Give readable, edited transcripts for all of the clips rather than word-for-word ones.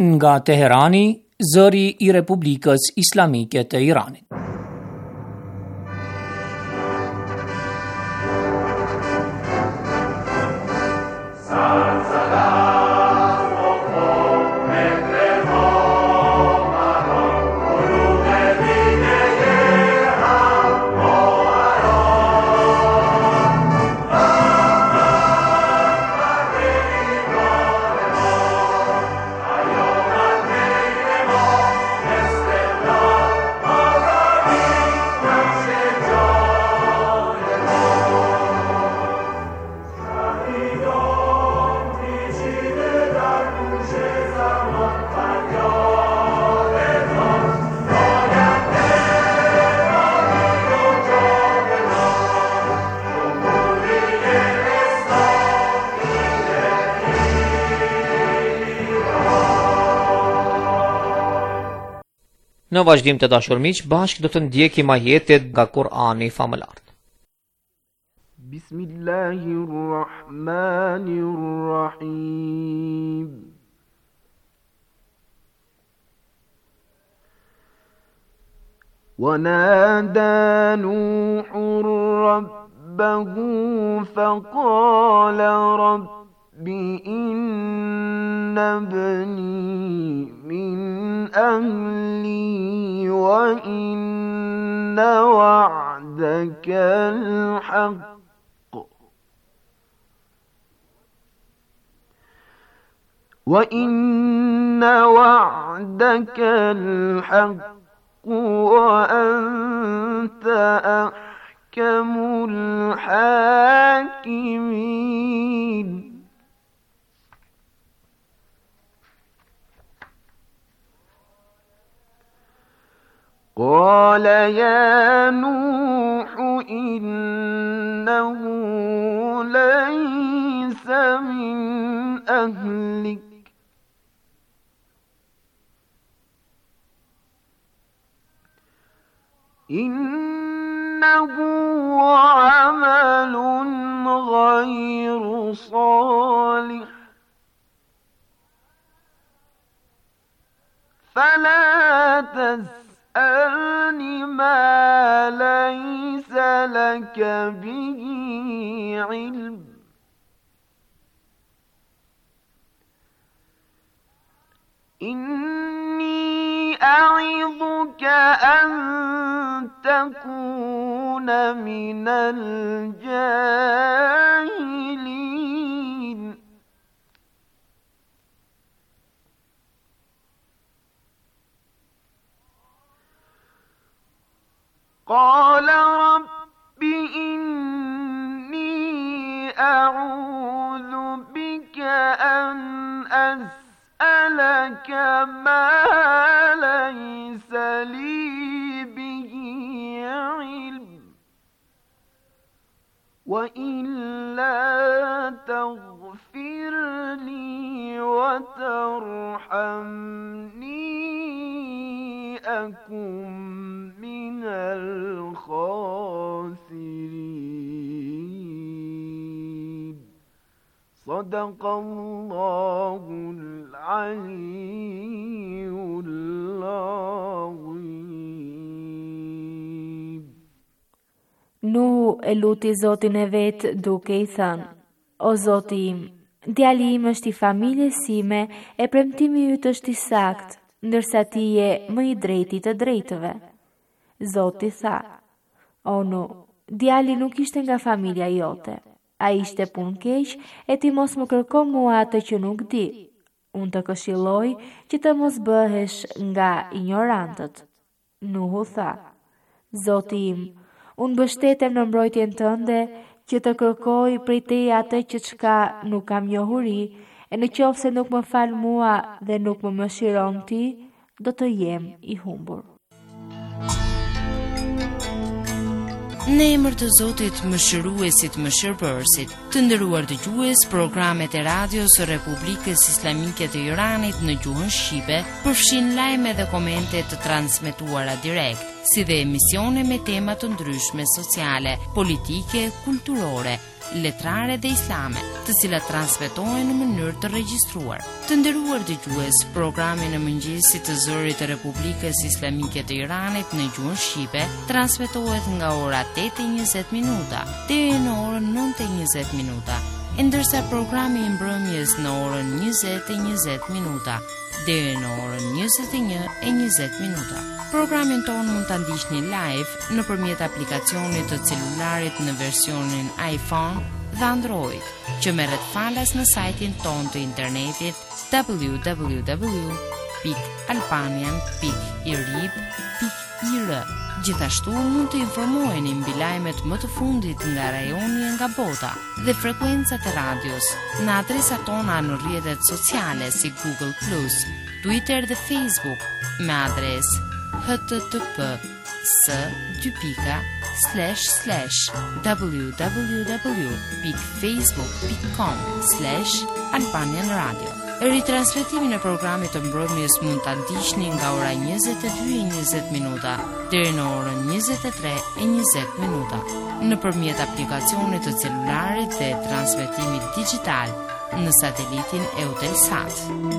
Nga Teherani, zëri I Republikës Islamike të Iranit. Në vazhdim të dashur miq, bashkë do të ndjekim ajetet nga Kur'ani famëlar. Bismillahirrahmanirrahim. ونادى نوح ربه فقال رب إن ابني من أهلي وإن وعدك الحق وأنت أحكم الحاكمين. قال يا نوح إنه ليس من أهلك إنه عمل غير صالح فلا تسألني ما ليس لك به علم إني أعظك أن تكون من الجاهلين. قال رب إني أعوذ بك أن أسألك ما ليس لي به علم وإلا تغفر لي وترحمني أكن من الخاسرين. صدق الله العلي العظيم. Nuhu e luti Zotin e vet duke I thënë: O Zoti im, djali im është I familjes sime e premtimi yt është I saktë, ndërsa ti je më I drejti të drejtëve. Zoti tha: O Nuh, djali nuk ishte nga familja jote. Ai ishte punë keq e ti mos më kërko mua atë që nuk di. Unë të këshilloj që të mos bëhesh nga ignorantët. Nuhu tha: Zoti im, unë mbështetem në mbrojtjen tënde që të kërkoj prej teje atë që çka nuk kam njohuri, e në qoftë se nuk më fal mua dhe nuk më mëshiron ti, do të jem I humbur. Në emër të Zotit mëshiruesit mëshirbërësit, të nderuar dëgjues, programet e radios së Republikës Islamike të Iranit në gjuhën shqipe përfshin lajme dhe komente të transmetuara direkt. si dhe emisione me tema të ndryshme sociale, politike, kulturore, letrare dhe islame, të cilat transmetohen në mënyrë të regjistruar. Të nderuar dëgjues, programi në mëngjesit të zërit të Republikës Islamike të Iranit në gjuhën shqipe transmetohet nga ora 8:20 minuta deri në orën 9:20 minuta, ndërsa programi i mbrëmjes në orën 20:20 minuta deri në orën 21:20 minuta. Programin tonë mund ta ndiqni live nëpërmjet aplikacionit të celularit në versionin iPhone dhe Android, që merret falas në sajtin tonë të internetit www.albanian.irib.ir. Gjithashtu mund të informoheni mbi lajmet më të fundit nga rajoni e nga bota dhe frekuencat e radios në adresat tona në rrjetet sociale si Google+, Twitter dhe Facebook me adresë http://www.facebook.com/Albanian Radio. Ritransmetimin e programit të mbrëmjes mund ta ndiqni nga ora 22:20 minuta deri në orën 23:20 minuta nëpërmjet aplikacionit të celularit dhe transmetimit digjital në satelitin Eutelsat.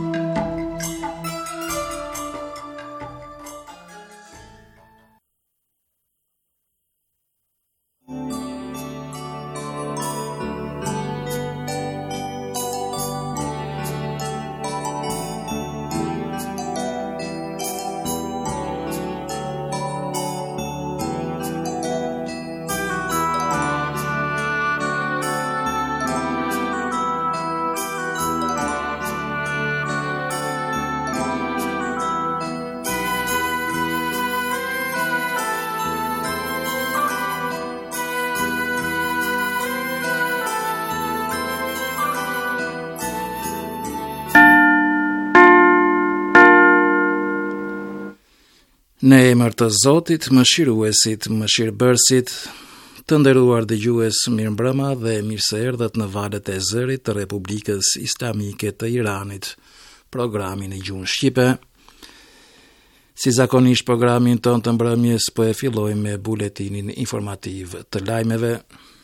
Në emër të Zotit, mëshiruesit, mëshirbërësit, të nderuar dëgjues, mirëmbrëma dhe mirë se erdhët në valët e zërit të Republikës Islamike të Iranit, programin e gjuhën shqipe. Si zakonisht programin ton të mbrëmjes po e fillojmë me buletinin informativ të lajmeve.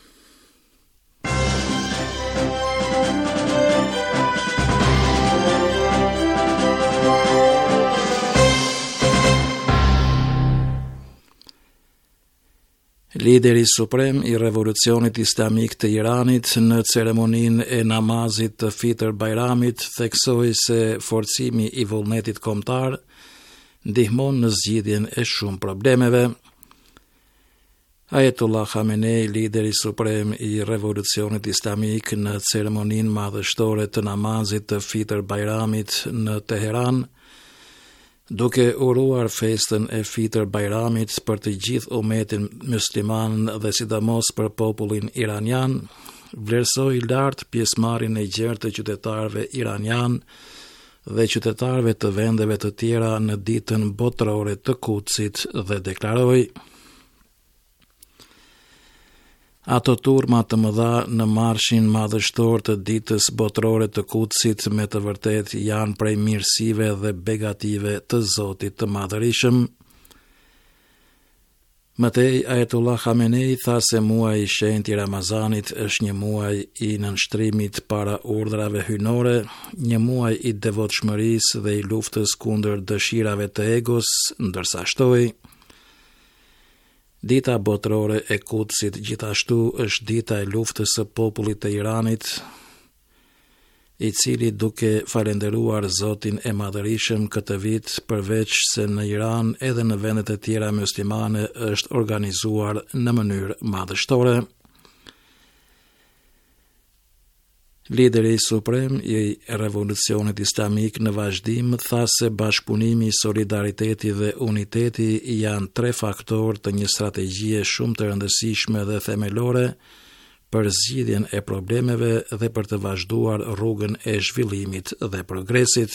Lideri suprem i Revolucionit Islamik të Iranit në ceremoninë e namazit të Fitr Bajramit theksoi se forcimi i vullnetit kombëtar ndihmon në zgjidhjen e shumë problemeve. Ayatollah Khamenei, lideri suprem i Revolucionit Islamik në ceremoninë madhështore të namazit të Fitr Bajramit në Teheran, duke uruar festën e Fitr Bajramit për të gjithë umetin musliman dhe sidomos për popullin iranian, vlerësoi lart pjesëmarrjen e gjerë të qytetarëve iranian dhe qytetarëve të vendeve të tjera në ditën botërore të Kutsit dhe deklaroi: ato turma të mëdha në marshin madhështor të ditës botërore të Kutsit me të vërtet janë prej mirësive dhe begative të Zotit të Madhërisëm. Mëtej, Ayatollah Khamenei tha se muaji i shenjtë i Ramazanit është një muaj i nënshtrimit para urdhrave hyjnore, një muaj i devotshmërisë dhe i luftës kundër dëshirave të egos, ndërsa shtoi: dita botërore e Kutsit gjithashtu është dita e luftës së popullit të Iranit, i cili duke falenderuar Zotin e Madhërisëm këtë vit, përveç se në Iran edhe në vendet e tjera muslimane është organizuar në mënyrë madhështore. Lideri suprem i Revolucionit Islamik në vazhdim tha se bashkëpunimi, solidariteti dhe uniteti janë tre faktorë të një strategjie shumë të rëndësishme dhe themelore për zgjidhjen e problemeve dhe për të vazhduar rrugën e zhvillimit dhe progresit.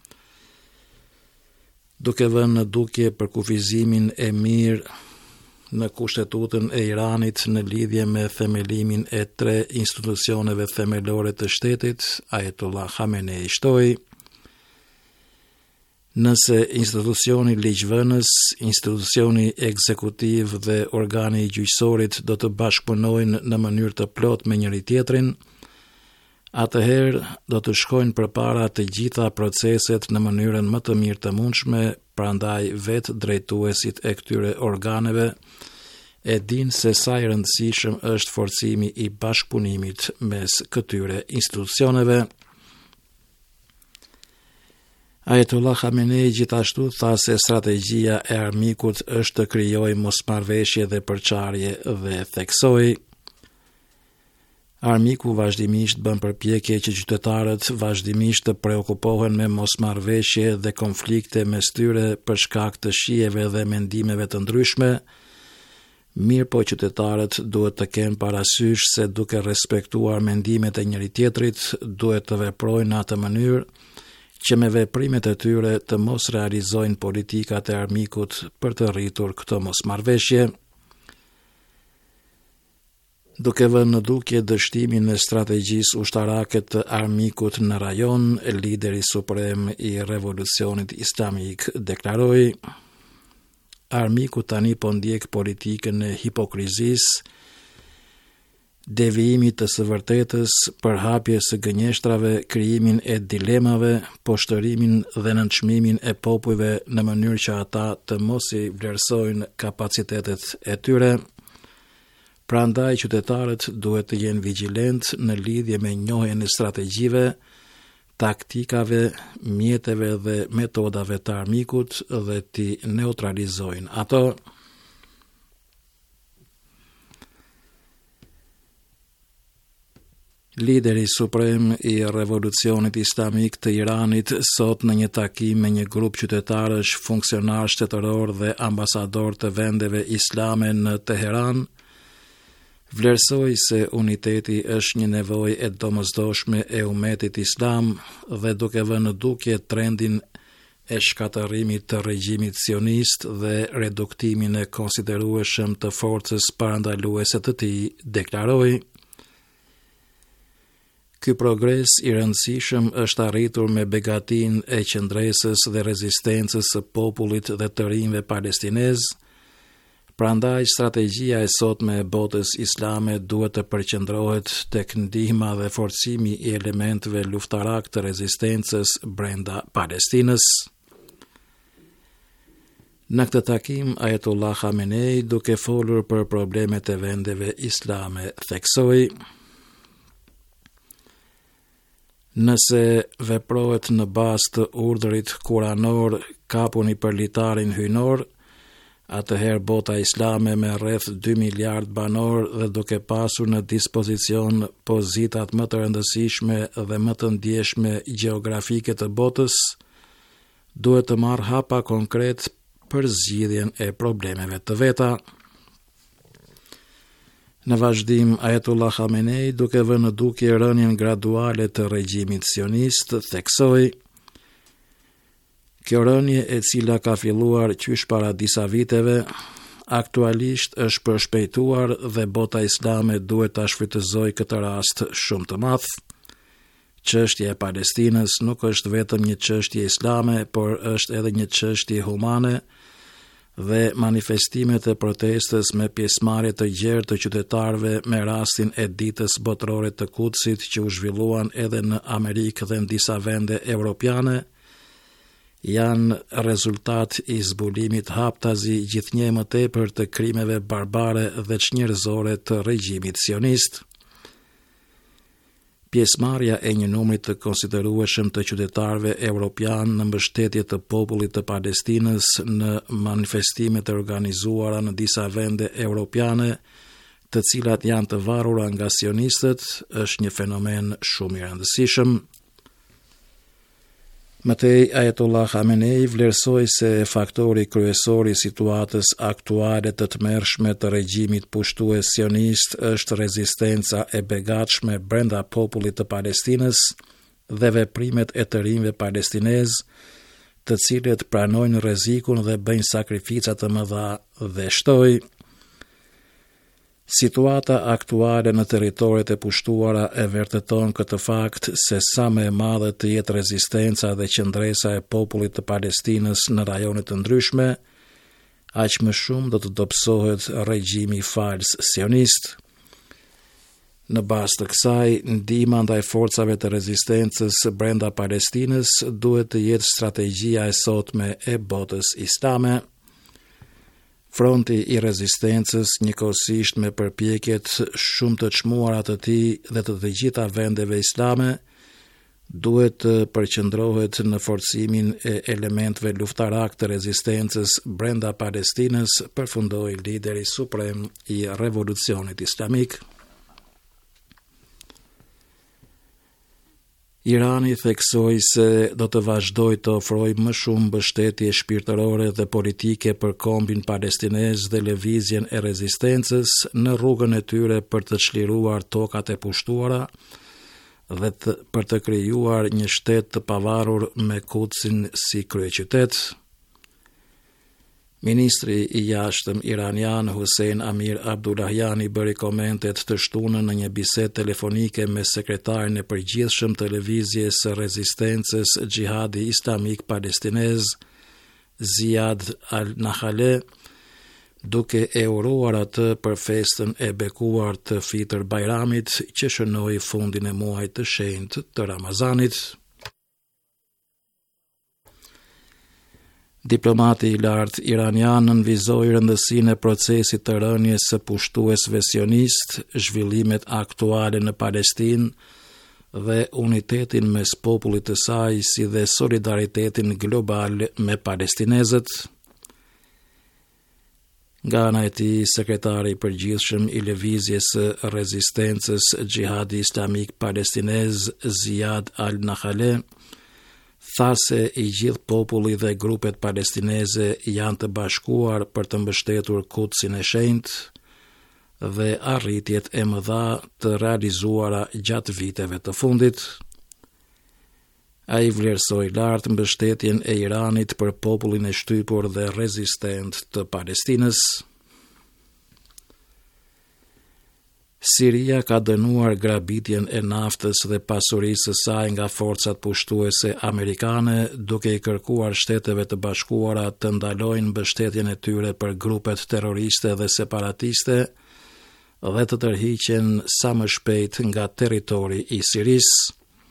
Duke vënë në dukje për kufizimin e mirë në Kushtetutën e Iranit në lidhje me themelimin e tre institucioneve themelore të shtetit, Ayatollah Khamenei shtoi: Nëse institucioni ligjvënës, institucioni ekzekutiv dhe organi i gjyqësorit do të bashkëpunojnë në mënyrë të plotë me njëri tjetrin, atëherë do të shkojnë përpara të gjitha proceset në mënyrën më të mirë të mundshme, prandaj vetë drejtuesit e këtyre organeve e dinë se sa i rëndësishëm është forcimi i bashkëpunimit mes këtyre institucioneve. Ajetullah Khamenei gjithashtu tha se strategjia e armikut është të krijojë mosmarrëveshje dhe përçarje dhe theksoi: armiku vazhdimisht bën përpjekje që qytetarët vazhdimisht të preokupohen me mosmarrëveshje dhe konflikte mes tyre për shkak të shijeve dhe mendimeve të ndryshme, mirë po qytetarët duhet të kenë parasysh se duke respektuar mendimet e njëri tjetrit, duhet të veprojnë në atë mënyrë që me veprimet e tyre të mos realizojnë politikat e armikut për të rritur këto mosmarrëveshje. Duke vënë në dukje dështimin e strategjisë ushtarake të armikut në rajon, lideri suprem i revolucionit islamik deklaroi: armiku tani po ndjek politikën e hipokrizisë, devijimit të së vërtetës, përhapjes së gënjeshtrave, krijimin e dilemave, poshtërimin dhe nënçmimin e popujve në mënyrë që ata të mos i vlerësojnë kapacitetet e tyre. Prandaj qytetarët duhet të jenë vigjilent në lidhje me njohjen e strategjive, taktikave, mjeteve dhe metodave të armikut dhe t'i neutralizojnë ato. Lideri suprem i revolucionit islamik të Iranit sot në një takim me një grup qytetarësh, funksionar shtetëror dhe ambasador të vendeve islame në Teheran, vlerësoi se uniteti është një nevojë e domosdoshme e ummetit islam dhe duke vënë në dukje trendin e shkatërimit të regjimit sionist dhe reduktimin e konsiderueshëm të forcës parandaluese të tij, deklaroi: ky progres i rëndësishëm është arritur me begatin e qëndresës dhe rezistencës së popullit dhe të rinjve palestinez, prandaj strategjia e sotme e botës islame duhet të përqendrohet tek ndihma dhe forcimi i elementeve luftarak të rezistencës brenda Palestinës. Në këtë takim, Ajetullah Khamenei, duke folur për problemet e vendeve islame, theksoi: nëse veprohet në bazë të urdhrit kuranor kapuni për litarin hyjnor, atëherë bota islame me rreth 2 miliard banor dhe duke pasur në dispozicion pozitat më të rëndësishme dhe më të ndjeshme gjeografike të botës, duhet të marrë hapa konkret për zgjidhjen e problemeve të veta. Në vazhdim, Ajetullah Khamenei, duke vënë në dukje rënien graduale të regjimit sionist, theksoi: kjo rënje e cila ka filluar qysh para disa viteve, aktualisht është përshpejtuar dhe bota islame duhet ta shfrytëzojë këtë rast shumë të madh. Çështja e Palestinës nuk është vetëm një çështje islame, por është edhe një çështje humane, dhe manifestimet e protestës me pjesëmarrje të gjerë të qytetarëve me rastin e ditës botërore të Kudsit që u zhvilluan edhe në Amerikë dhe në disa vende evropiane, janë rezultat i zbulimit haptazi gjithnjë më tepër të krimeve barbare dhe çnjerëzore të regjimit sionist. Pjesëmarrja e një numri të konsiderueshëm të qytetarëve evropian në mbështetje të popullit të Palestinës në manifestimet e organizuara në disa vende evropiane, të cilat janë të varura nga sionistët, është një fenomen shumë i rëndësishëm. Mëtej, Ajetullah Khamenei vlerësoi se faktori kryesor i situatës aktuale të tmerrshme të regjimit pushtues sionist është rezistenca e begatshme brenda popullit të Palestinës dhe veprimet e të rinjve palestinez, të cilët pranojnë rrezikun dhe bëjnë sakrifica të mëdha, dhe shtoi: Situata aktuale në territoret e pushtuara e vërteton këtë fakt se sa më e madhe të jetë rezistenca dhe qëndresa e popullit të Palestinës në rajone të ndryshme, aq më shumë do të dobësohet regjimi fals sionist. Në bazë të kësaj, ndihma ndaj forcave të rezistencës brenda Palestinës duhet të jetë strategjia e sotme e botës islame. Fronti i rezistencës, njëkohësisht me përpjekjet shumë të çmuara të tij dhe të gjitha vendeve islame, duhet të përqendrohet në forcimin e elementëve luftarak të rezistencës brenda Palestinës, përfundoi lideri suprem i revolucionit islamik. Irani theksoi se do të vazhdojë të ofrojë më shumë mbështetje shpirtërore dhe politike për kombin palestinez dhe lëvizjen e rezistencës në rrugën e tyre për të çliruar tokat e pushtuara dhe për të krijuar një shtet të pavarur me Kudsin si kryeqytet. Ministri i jashtëm iranian Hussein Amir Abdullahiani bëri komentet të shtunën në një bisedë telefonike me sekretarin e përgjithshëm të lëvizjes së rezistencës Xhihadi Islamik Palestinez, Ziad al-Nakhale, duke e uruar atë për festën e bekuar të Fitr Bajramit që shënoi fundin e muajit të shenjtë të Ramazanit. Diplomati i lartë iranian nënvizoi rëndësinë e procesit të rënies së pushtuesve sionist, zhvillimet aktuale në Palestinë dhe unitetin mes popullit të saj, si dhe solidaritetin global me palestinezët. Nga ana e tij, sekretari i përgjithshëm i lëvizjes së rezistencës Xhihadi Islamik Palestinez, Ziad al-Nakhale, tha se i gjithë populli dhe grupet palestineze janë të bashkuar për të mbështetur Kudsin e shenjtë dhe arritjet e mëdha të realizuara gjatë viteve të fundit. Ai vlerësoi lart mbështetjen e Iranit për popullin e shtypur dhe rezistent të Palestinës. Siria ka dënuar grabitjen e naftës dhe pasurisë së saj nga forcat pushtuese amerikane, duke i kërkuar Shteteve të Bashkuara të ndalojnë mbështetjen e tyre për grupet terroriste dhe separatiste dhe të tërhiqen sa më shpejt nga territori i Sirisë.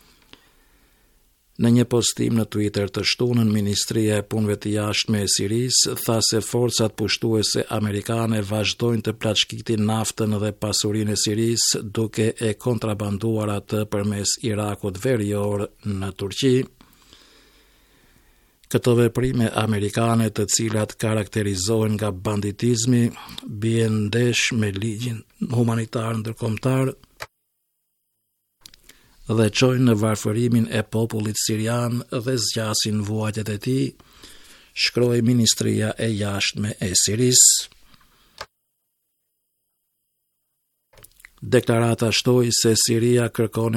Në një postim në Twitter të shtunën, Ministria e Punëve të Jashtme e Sirisë tha se forcat pushtuese amerikane vazhdojnë të plaçkitin naftën dhe pasurinë e Sirisë, duke e kontrabanduar atë përmes Irakut Verior në Turqi. Këto veprime amerikane, të cilat karakterizohen nga banditizmi, bien ndesh me ligjin humanitar ndërkombëtar dhe çojnë në varfërimin e popullit sirian dhe zgjasin vuajtjet e tij, shkroi Ministria e Jashtme e Sirisë. Deklarata shtoi se Siria dënon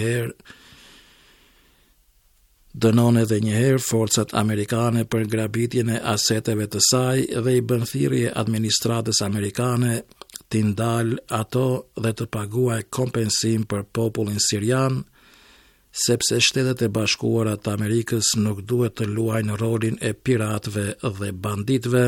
edhe një herë forcat amerikane për grabitjen e aseteve të saj dhe i bën thirrje administratës amerikane t'i ndal ato dhe të paguaj kompensim për popullin sirian, sepse Shtetet e Bashkuara të Amerikës nuk duhet të luajnë rolin e piratëve dhe banditëve.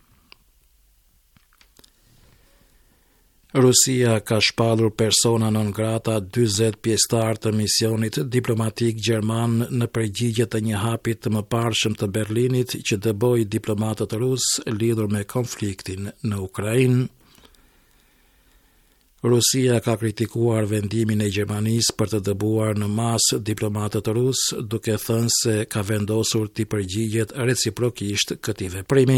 Rusia ka shpallur persona non grata 40 pjesëtar të misionit diplomatik gjerman në përgjigje të një hapi të mëparshëm të Berlinit që dëboi diplomatët rusë lidhur me konfliktin në Ukrainë. Rusia ka kritikuar vendimin e Gjermanisë për të dëbuar në masë diplomatët rusë, duke thënë se ka vendosur t'i përgjigjet reciprokisht këtij veprimi.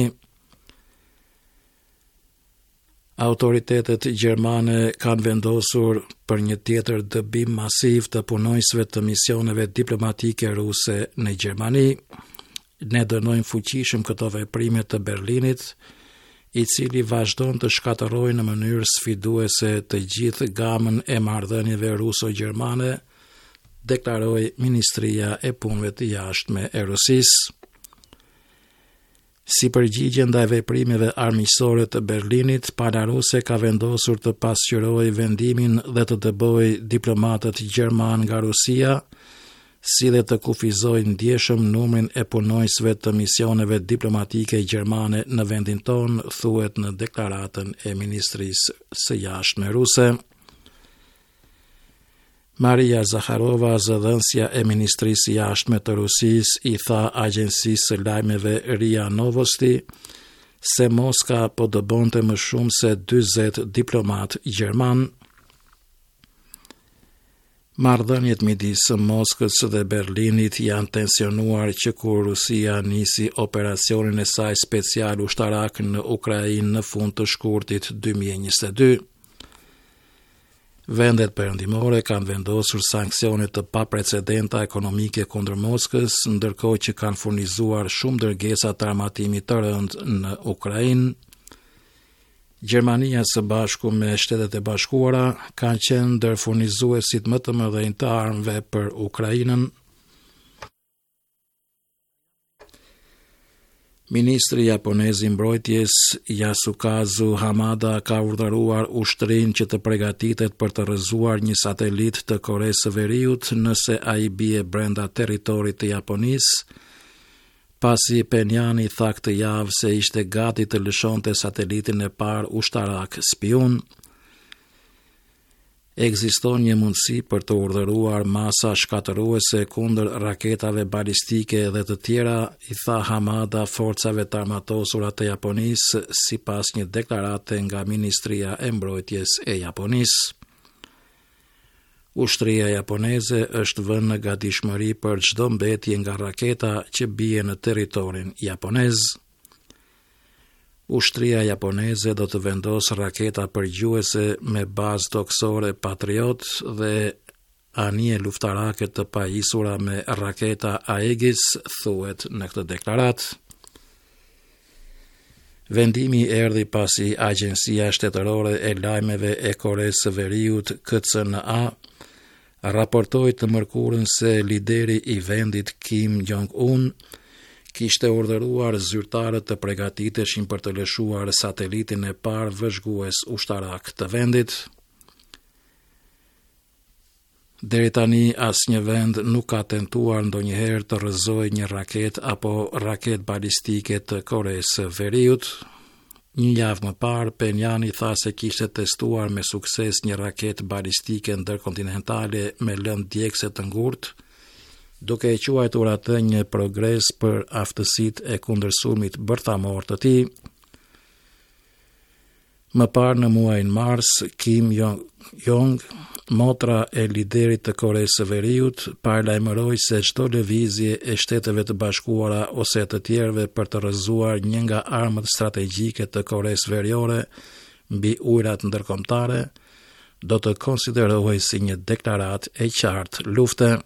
Autoritetet gjermane kanë vendosur për një tjetër dëbim masiv të punonjësve të misioneve diplomatike ruse në Gjermani. Ne dënojmë fuqishëm këto veprime të Berlinit, i cili vazhdon të shkatërrojë në mënyrë sfiduese të gjithë gamën e marrëdhënieve ruso-gjermane, deklaroi Ministria e Punëve të Jashtme e Rusisë. Si përgjigje ndaj veprimeve armiqësore të Berlinit, Pala Ruse ka vendosur të pasqyrojë vendimin dhe të dëbojë diplomatët gjerman nga Rusia, si dhe të kufizojë ndjeshëm numrin e punonjësve të misioneve diplomatike gjermane në vendin ton, thuhet në deklaratën e Ministrisë së Jashtme ruse. Maria Zakharova, zëdhënësja e Ministrisë së Jashtme të Rusisë, i tha agjensisë së lajmeve RIA Novosti se Moska po dëbonte më shumë se 40 diplomat gjerman. Marrëdhëniet midis Moskës dhe Berlinit janë tensionuar që kur Rusia nisi operacionin e saj special ushtarak në Ukrainë në fund të shkurtit 2022. Vendet perëndimore kanë vendosur sanksione të paprecedenta ekonomike kundër Moskës, ndërkohë që kanë furnizuar shumë dërgesa të armatimit të rëndë në Ukrainë. Gjermania së bashku me Shtetet e Bashkuara kanë qenë ndër furnizuesit më të mëdhenj të armëve për Ukrainën. Ministri japonez i mbrojtjes Yasukazu Hamada ka urdhëruar ushtrinë që të përgatitet për të rrëzuar një satelit të Koresë së Veriut nëse ai bie brenda territorit të Japonisë, pasi Penjani tha këtë javë se ishte gati të lëshonte satelitin e parë ushtarak spiun. Ekziston një mundësi për të urdhëruar masa shkatëruese kundër raketave balistike dhe të tjera, i tha Hamada forcave të armatosura të Japonisë, sipas një deklarate nga Ministria e Mbrojtjes e Japonisë. Ushtria japoneze është vënë në gatishmëri për çdo mbetje nga raketa që bie në territorin japonez. Ushtria japoneze do të vendosë raketa përgjuese me bazë toksore Patriot dhe anije luftarake të pajisura me raketa Aegis, thuhet në këtë deklaratë. Vendimi erdhi pasi Agjencia Shtetërore e Lajmeve e Koresë së Veriut, KCNA, raportoi të mërkurën se lideri i vendit Kim Jong-un kishte urdhëruar zyrtarët të përgatiteshin për të lëshuar satelitin e parë vëzhgues ushtarak të vendit. Deri tani asnjë vend nuk ka tentuar ndonjëherë të rrëzojë një raket apo raket balistike të Koresë së Veriut. Një javë më parë, Penjani tha se kishte testuar me sukses një raket balistike ndërkontinentale me lëndë djegëse të ngurtë, duke e quajtur atë një progres për aftësitë e kundërsulmit bërthamor të tij. Më parë në muajin mars, Kim Jong, motra e liderit të Koresë së Veriut, paralajmëroi se çdo lëvizje e Shteteve të Bashkuara ose të tjerëve për të rrëzuar një nga armët strategjike të Koresë Veriore mbi ujërat ndërkombëtare do të konsiderohej si një deklaratë e qartë lufte.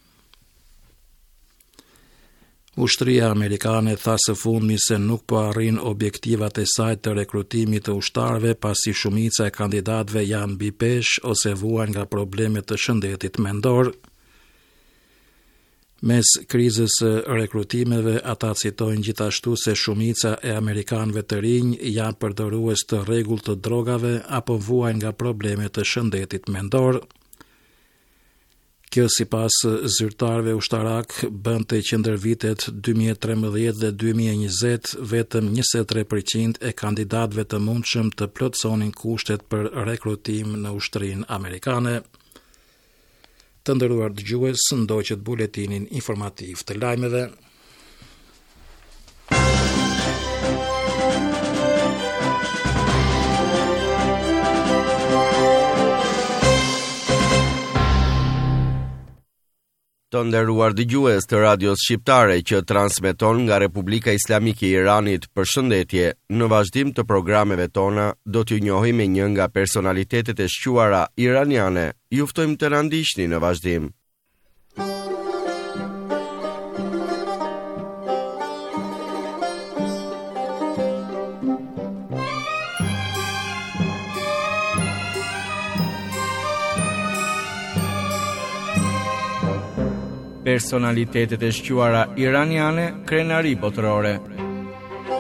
Ushtria amerikane tha së fundmi se nuk po arrin objektivat e saj të rekrutimit të ushtarëve pasi shumica e kandidatëve janë mbi peshë ose vuajnë nga probleme të shëndetit mendor. Mes krizës së rekrutimeve, ata citojnë gjithashtu se shumica e amerikanëve të rinj janë përdorues të rregullt të drogave apo vuajnë nga probleme të shëndetit mendor. Kjo sipas zyrtarëve ushtarak bënte që ndër vitet 2013 dhe 2020 vetëm 23% e kandidatëve të mundshëm të plotësonin kushtet për rekrutim në ushtrinë amerikane. Të nderuar dëgjues, ndoqët buletinin informativ të lajmeve. Të nderuar dëgjues të radios shqiptare që transmeton nga Republika Islamike e Iranit, përshëndetje. Në vazhdim të programeve tona do t'ju njohim me një nga personalitetet e shquara iraniane. Ju ftojmë të na ndiqni në vazhdim. Personalitetet e shquara iraniane, krenari botërore.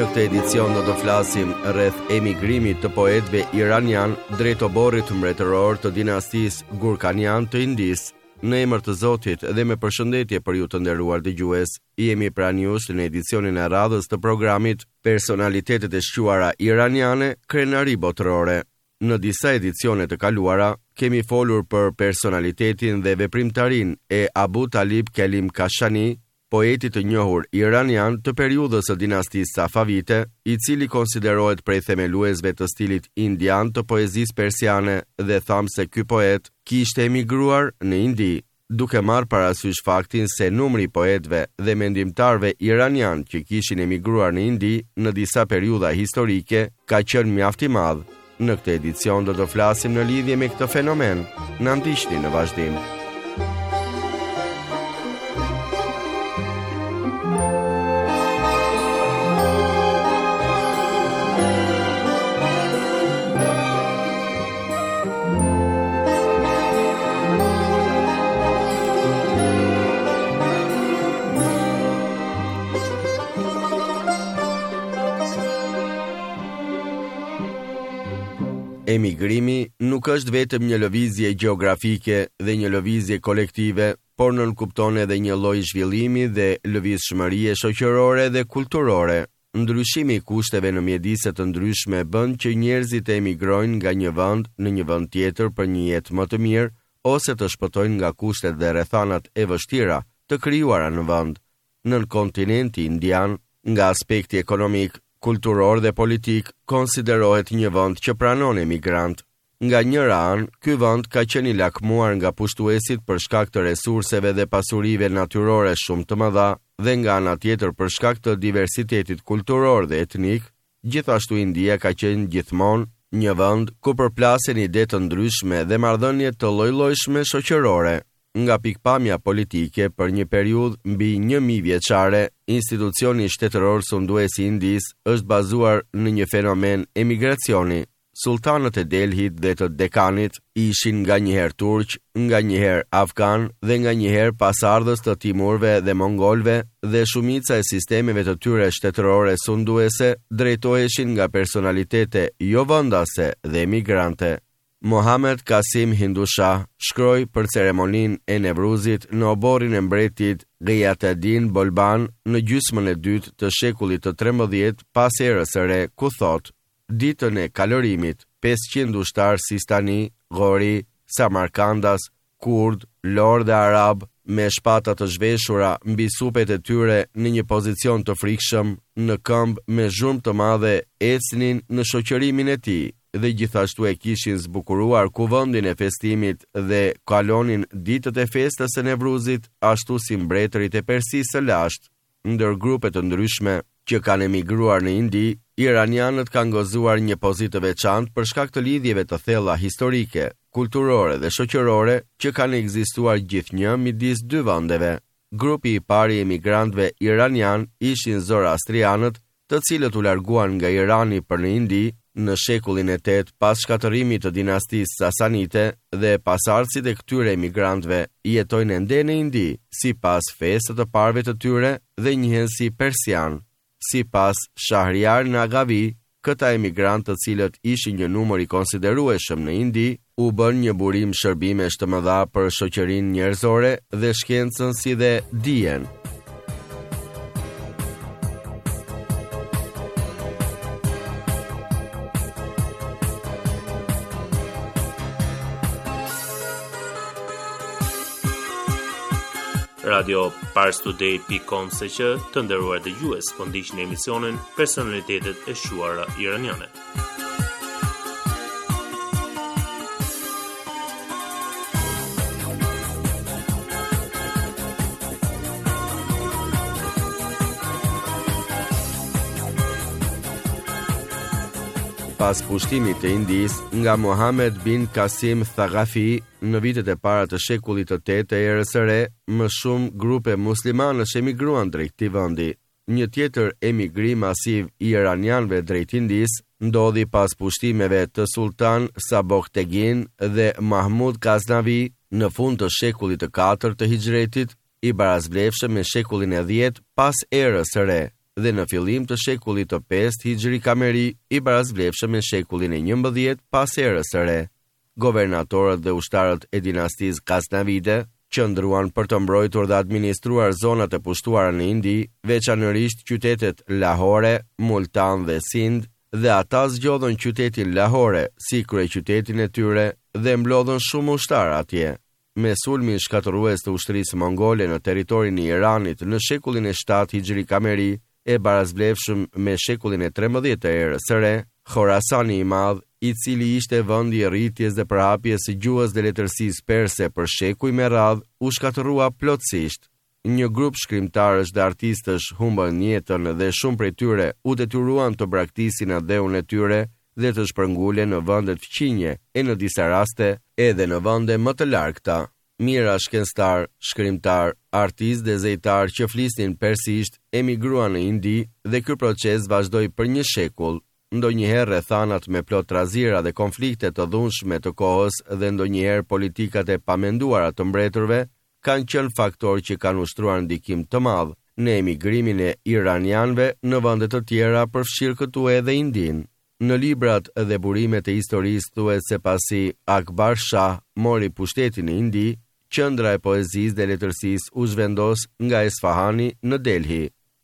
këtë edicion do të flasim rreth emigrimit të poetëve iranian drejt oborrit mbretëror të dinastisë Gurkanian të Indisë. Në emër të Zotit dhe me përshëndetje për ju të nderuar dëgjues, jemi pranë jush në edicionin e radhës të programit Personalitetet e shquara iraniane, krenari botërore. Në disa edicione të kaluara, kemi folur për personalitetin dhe veprimtarin e Abu Talib Kelim Kashani, poeti të njohur iranian të periudhës së dinastisë Safavite, i cili konsiderohet prej themeluesve të stilit indian të poezisë persiane dhe thamë se ky poet kishte emigruar në Indi, duke marrë parasysh faktin se numri i poetëve dhe mendimtarëve iranian që kishin emigruar në Indi në disa periudha historike ka qenë mjaft i madh. Në këtë edicion do të flasim në lidhje me këtë fenomen. Na ndiqni në vazhdim. Emigrimi nuk është vetëm një lëvizje gjeografike dhe një lëvizje kolektive, por nënkupton edhe një lloj zhvillimi dhe lëvizshmërie shoqërore dhe kulturore. Ndryshimi i kushteve në mjedise të ndryshme bën që njerëzit të emigrojnë nga një vend në një vend tjetër për një jetë më të mirë ose të shpëtojnë nga kushtet dhe rrethanat e vështira të krijuara në vend. Nën kontinenti indian, nga aspekti ekonomik, kulturor dhe politik, konsiderohet një vend që pranon emigrant. Nga njëra anë, ky vend ka qenë i lakmuar nga pushtuesit për shkak të resurseve dhe pasurive natyrore shumë të mëdha, dhe nga ana tjetër për shkak të diversitetit kulturor dhe etnik. Gjithashtu India ka qenë gjithmonë një vend ku përplasen ide të ndryshme dhe marrëdhënie të lloj-llojshme shoqërore. Nga pikpamja politike, për një periudhë mbi 1000 vjeçare, institucioni shtetëror sundues i Indisë është bazuar në një fenomen emigracioni. Sultanët e Delhit dhe të Dekanit ishin nga njëherë turq, nga njëherë afgan dhe nga njëherë pasardhës të timurve dhe mongolve, dhe shumica e sistemeve të tyre shtetërore sunduese drejtoheshin nga personalitete jo vendase dhe emigrante. Mohamed Kasim Hindushah shkroi për ceremoninë e Nevruzit në oborrin e mbretit Ghiyatheddin Bolban në gjysmën e dytë të shekullit të 13 pas erës së re, ku thotë: ditën e kalorimit, 500 ushtar Sistani, Gori, Samarkandas, Kurd, Lor dhe Arab, me shpata të zhveshura mbi supet e tyre në një pozicion të frikshëm, në këmbë me zhurmë të madhe, ecnin në shoqërimin e tij dhe gjithashtu e kishin zbukuruar kuvendin e festimit dhe kalonin ditët e festës së Nevruzit, ashtu si mbretërit e Persisë së lashtë. Ndër grupe të ndryshme që kanë emigruar në Indi, iranianët kanë gozuar një pozitë të veçantë për shkak të lidhjeve të thella historike, kulturore dhe shoqërore që kanë ekzistuar gjithnjë midis dy vendeve. Grupi i parë i emigrantëve iranian ishin zoroastrianët, të cilët u larguan nga Irani për në Indi në shekullin e 8 pas shkatërimit të dinastisë Sasanite, dhe pasardhësit e këtyre emigrantëve jetojnë ende në Indi, sipas fesë të parëve të tyre dhe njihen si persian. Sipas Shahriar Nagavi, këta emigrantë të cilët ishin një numër i konsiderueshëm në Indi, u bën një burim shërbimesh të mëdha për shoqërinë njerëzore dhe shkencën si dhe dijen. Radio parstoday.com/që të nderuar dëgjues, po ndiqni emisionin Personalitetet e shquara iraniane. Pas pushtimit të Indisë nga Mohamed bin Kasim Thaqafi në vitet e para të shekullit të 8 të erës së re, më shumë grupe muslimanësh emigruan drejt këtij vendi. Një tjetër emigrim masiv i iranianëve drejt Indisë ndodhi pas pushtimeve të Sultan Saboktegin dhe Mahmud Ghaznavi në fund të shekullit të 4 të Hijretit, i barazblefshëm me shekullin e 10 pas erës së re. dhe në fillim të shekullit të 5 Hijri Kameri i barazvlefshëm me shekullin e 11 pas erës së re. Governatorët dhe ushtarët e dinastisë Ghaznavide qëndruan për të mbrojtur dhe administruar zonat e pushtuara në Indi, veçanërisht qytetet Lahore, Multan dhe Sind, dhe ata zgjodhën qytetin Lahore si kryeqytetin e tyre dhe mblodhën shumë ushtar atje. Me sulmin shkatërues të ushtrisë mongole në territorin e Iranit në shekullin e 7 Hijri Kameri, e barazvlefshëm me shekullin e 13 të erës së re, Khorasani i Madh, i cili ishte vendi i rritjes dhe përhapjes së gjuhës dhe letërsisë perse për shekuj me radhë, u shkatërrua plotësisht. Një grup shkrimtarësh dhe artistësh humbën jetën dhe shumë prej tyre u detyruan të braktisin adheun e tyre dhe të shpërngulen në vendet fqinje e në disa raste edhe në vende më të largëta. Mira shkencëtar, shkrimtar, artist dhe zejtar që flisnin persisht emigruan në Indi dhe ky proces vazhdoi për një shekull. Ndonjëherë rrethanat me plot trazira dhe konflikte të dhunshme të kohës dhe ndonjëherë politikat e pamenduara të mbretërve kanë qenë faktorë që kanë ushtruar ndikim të madh në emigrimin e iranianëve në vende të tjera, përfshirë këtu edhe Indin. Në librat dhe burimet e historisë thuhet se pasi Akbar Shah mori pushtetin në Indi, qendra e poezisë dhe letërsisë u zhvendos nga Esfahani në Delhi.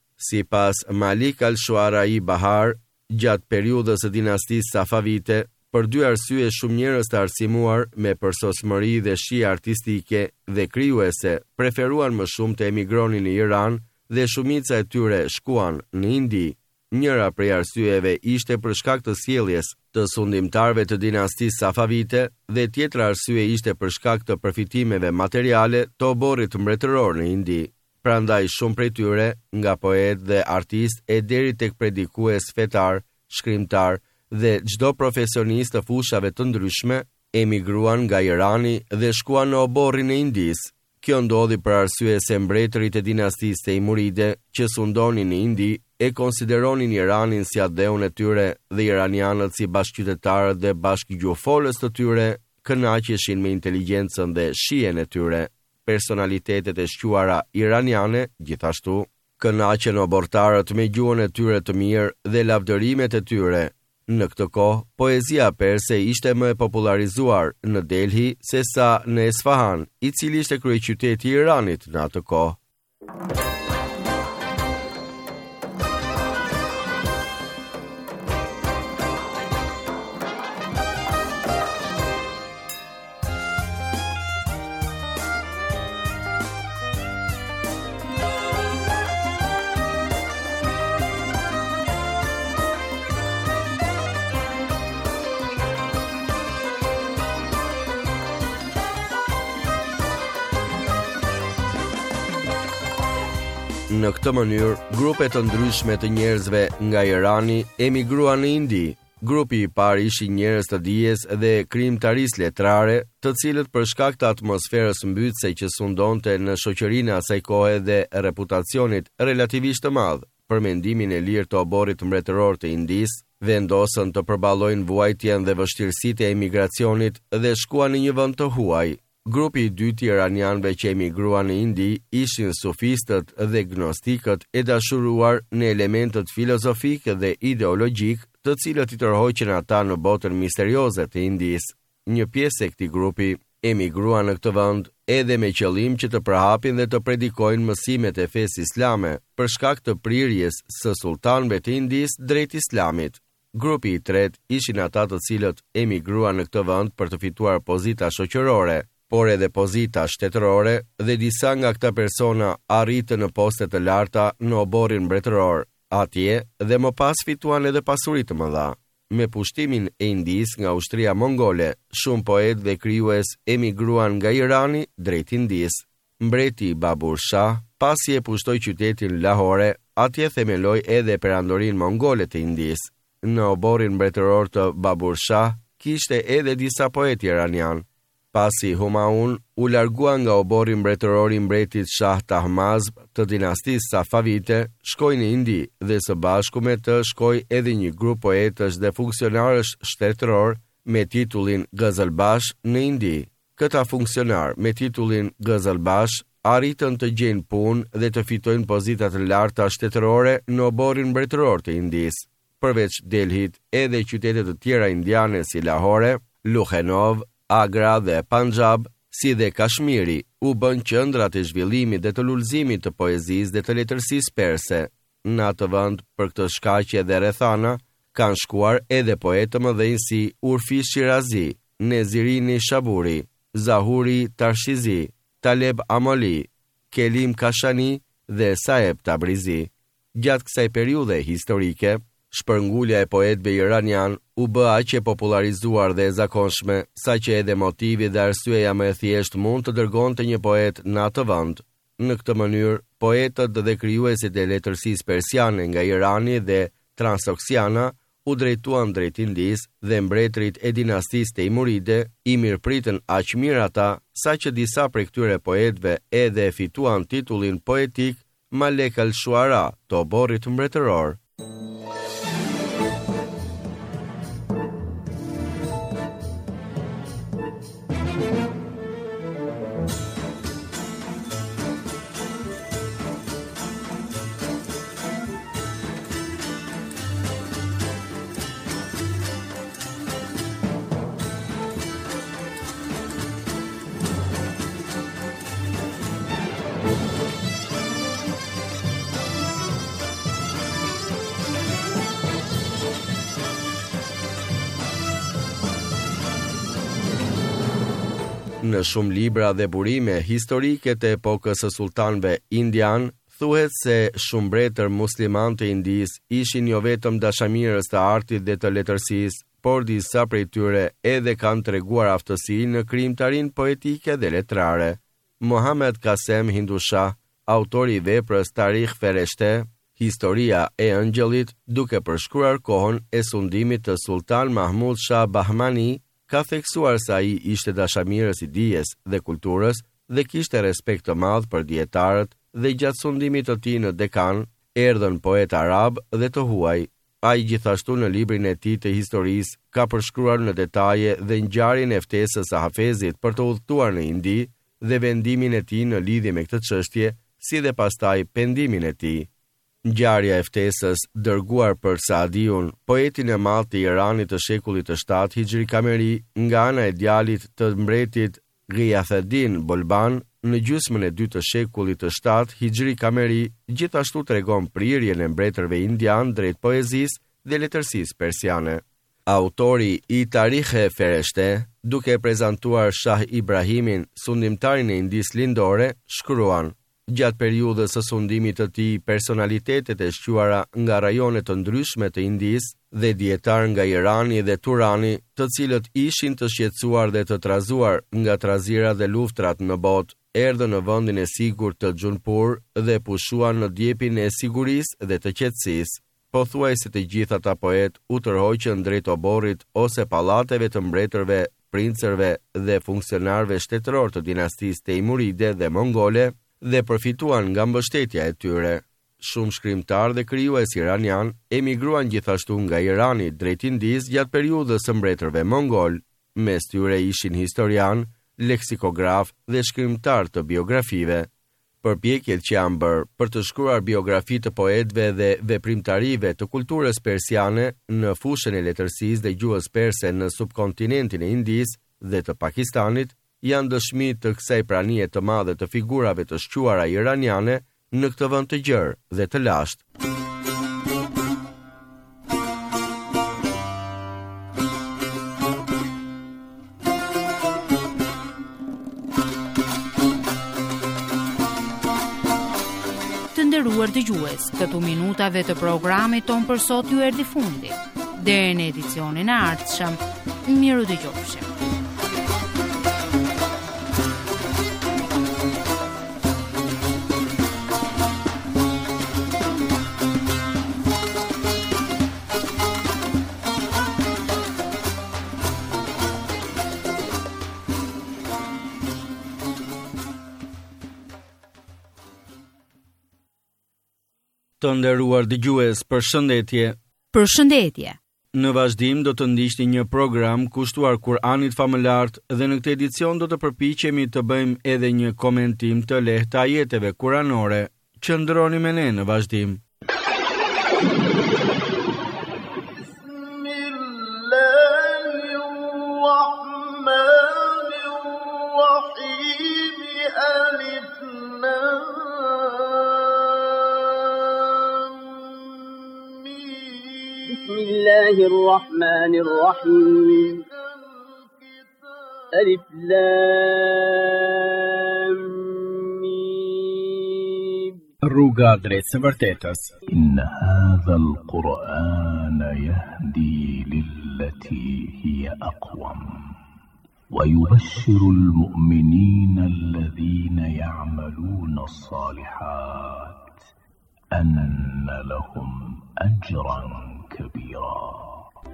Sipas Malik al-Shuarai Bahar, gjatë periudhës së dinastisë Safavite, për dy arsye shumë njerëz të arsimuar me përsosmëri dhe shije artistike dhe krijuese preferuan më shumë të emigronin në Iran dhe shumica e tyre shkuan në Indi. Njëra prej arsyeve ishte për shkak të sjelljes të sundimtarëve të dinastisë Safavite dhe tjetra arsye ishte për shkak të përfitimeve materiale të oborrit mbretëror në Indi. Prandaj shumë prej tyre, nga poet dhe artist e deri tek predikues fetar, shkrimtar dhe çdo profesionist të fushave të ndryshme, emigruan nga Irani dhe shkuan në oborrin e Indis. Kjo ndodhi për arsye se mbretërit e dinastisë Teimuride që sundonin në Indi e konsideronin Iranin si adheun e tyre dhe iranianët si bashkëqytetarët dhe bashkëgjuhëfolës të tyre kënaqeshin me inteligjencën dhe shijen e tyre. Personalitetet e shquara iraniane, gjithashtu, kënaqen obortarët me gjuhën e tyre të mirë dhe lavdërimet e tyre. Në këtë kohë, poezia perse ishte më e popularizuar në Delhi sesa në Esfahan, i cili ishte kryeqyteti i Iranit në atë kohë. Në këtë mënyrë, grupe të ndryshme të njerëzve nga Irani emigruan në Indi. Grupi i parë ishin njerëz të dijes dhe krijimtarisë letrare, të cilët për shkak të atmosferës mbytëse që sundonte në shoqërinë e asaj kohe dhe reputacionit relativisht të madh për mendimin e lirë të oborrit mbretëror të Indis, vendosën të përballojnë vuajtjen dhe vështirësitë e emigracionit dhe shkuan në një vend të huaj. Grupi i dytë i iranianëve që emigruan në Indi ishin sufistët dhe gnostikët e dashuruar në elementet filozofik dhe ideologjik, të cilët i tërhoqën ata në botën misterioze të Indis. Një pjesë e këtij grupi emigruan në këtë vend edhe me qëllim që të përhapin dhe të predikojnë mësimet e fesë islame për shkak të prirjes së sultanëve të Indis drejt islamit. Grupi i tretë ishin ata të cilët emigruan në këtë vend për të fituar pozita shoqërore, por edhe pozita shtetërore dhe disa nga këta persona arritën në poste të larta në oborrin mbretëror. Atje dhe më pas fituan edhe pasuri të mëdha. Me pushtimin e Indis nga ushtria mongole, shumë poet dhe krijues emigruan nga Irani drejt Indis. Mbreti Babur Shah, pasi e pushtoi qytetin Lahore, atje themeloi edhe perandorinë mongole të Indis. Në oborrin mbretëror të Babur Shah kishte edhe disa poet iranian. Pasi Humaun u largua nga oborri mbretëror i mbretit Shah Tahmazb të dinastisë Safavite, shkoi në Indi dhe së bashku me të shkoi edhe një grup poetësh dhe funksionarësh shtetëror me titullin Gazalbash në Indi. Këta funksionar me titullin Gazalbash arritën të gjejnë punë dhe të fitojnë pozita të larta shtetërore në oborin mbretëror të Indisë. Përveç Delhit, edhe qytete të tjera indiane si Lahore, Lucknow, Agra dhe Punjab, si dhe Kashmiri, u bën qendrat e zhvillimit dhe të lulëzimit të poezisë dhe të letërsisë perse. Në atë vend, për këtë shkaqe dhe rrethana, kanë shkuar edhe poetë të mëdhenj si Urfi Shirazi, Nezirini Shaburi, Zahuri Tarshizi, Taleb Amoli, Kelim Kashani dhe Saeb Tabrizi. Gjatë kësaj periudhe historike, shpërngulja e poetëve iranian u bë aq e popularizuar dhe e zakonshme, saqë edhe motivi dhe arsyeja më e thjeshtë mund të dërgonte një poet në atë vend. Në këtë mënyrë, poetët dhe krijuesit e letërsisë persiane nga Irani dhe Transoksiana u drejtuan drejt Indisë dhe mbretërit e dinastisë Teimuride i mirëpritën aq mirë ata, saqë disa prej këtyre poetëve edhe fituan titullin poetik Malek al-Shuara të oborrit mbretëror. Në shumë libra dhe burime historike të epokës së sultanëve indian, thuhet se shumë mbretër musliman të Indisë ishin jo vetëm dashamirës të artit dhe të letërsisë, por disa prej tyre edhe kanë treguar aftësi në krijimtarinë poetike dhe letrare. Mohammed Kasem Hindushah, autori i veprës Tarikh Fereshte, Historia e Ëngjëllit, duke përshkruar kohën e sundimit të Sultan Mahmud Shah Bahmani, ka theksuar se ai ishte dashamirës i dijes dhe kulturës dhe kishte respekt të madh për dietarët dhe gjatë sundimit të tij në Dekan, erdhën poet arab dhe të huaj. Ai gjithashtu në librin e tij të historisë ka përshkruar në detaje dhe ngjarjen e ftesës së Hafezit për të udhëtuar në Indi dhe vendimin e tij në lidhje me këtë çështje, si dhe pastaj pendimin e tij. Ngjarja e ftesës dërguar për Saadiun, poetin e madh të Iranit të shekullit të 7 Hijri Kameri, nga ana e djalit të mbretit Ghiyatheddin Bolban, në gjysmën e 2 të shekullit të 7 Hijri Kameri, gjithashtu tregon prirjen e mbretërve indian drejt poezisë dhe letërsisë persiane. Autori i Tarikh Fereshte, duke prezantuar Shah Ibrahimin, sundimtarin e Indisë lindore, shkruan: Gjatë periudhës së sundimit të tij, personalitetet e shquara nga rajone të ndryshme të Indisë dhe dietar nga Irani dhe Turani, të cilët ishin të shqetësuar dhe të trazuar nga trazirat dhe luftrat në botë, erdhën në vendin e sigurt të Xhunpur dhe pushuan në djepin e sigurisë dhe të qetësisë. Pothuajse të gjithë ata poet u tërhoqën drejt oborrit ose pallateve të mbretërve, princërve dhe funksionarëve shtetëror të dinastisë Teimuride dhe Mongole, dhe përfituan nga mbështetja e tyre. Shumë shkrimtar dhe krijues iranian emigruan gjithashtu nga Irani drejt Indisë gjatë periudhës së mbretërve mongol. Mes tyre ishin historian, leksikograf dhe shkrimtar të biografive. Përpjekjet që janë bërë për të shkruar biografi të poetëve dhe veprimtarive të kulturës persiane në fushën e letërsisë dhe gjuhës perse në subkontinentin e Indisë dhe të Pakistanit, janë dëshmi të kësaj pranie të madhe të figurave të shquara iraniane në këtë vend të gjerë dhe të lashtë. Të nderuar dëgjues, këtu minutave të programit ton për sot ju erdhi fundi. Deri në edicionin e ardhshëm, miru dëgjofshim. Të nderuar dëgjues, përshëndetje. Përshëndetje. Në vazhdim do të ndiqni një program kushtuar Kur'anit famëlart dhe në këtë edicion do të përpiqemi të bëjmë edhe një komentim të lehtë të ajeteve kuranore. Qëndroni me ne në vazhdim. بسم الله الرحمن الرحيم ألف لام ميم Rruga drejt së vërtetës. إن هذا القرآن يهدي للتي هي أقوم ويبشر المؤمنين الذين يعملون الصالحات أن لهم أجرا كبيرا.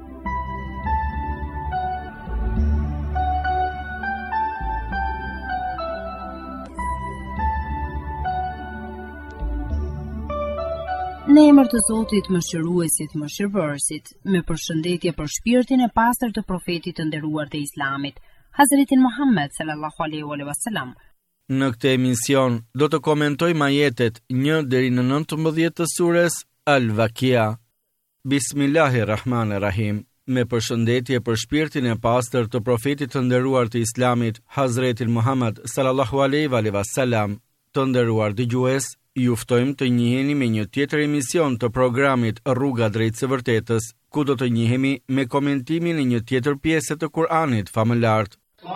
Në emër të Zotit Mëshiruesit, Mëshirëbërësit, me përshëndetje për shpirtin e pastër të profetit të nderuar të Islamit, Hazretin Muhammed sallallahu alaihi wasallam. Në këtë emision do të komentojmë ajetet 1 deri në 19 të sures Al-Waqi'a. Bismillahirrahmanirrahim. Me përshëndetje për shpirtin e pastër të profetit të nderuar të Islamit, Hazretin Muhammed sallallahu alaihi wasallam. Të nderuar dëgjues, ju ftojmë të njiheni me një tjetër emision të programit Rruga drejt së vërtetës, ku do të njihemi me komentimin e një tjetër pjesë të Kur'anit famëlart.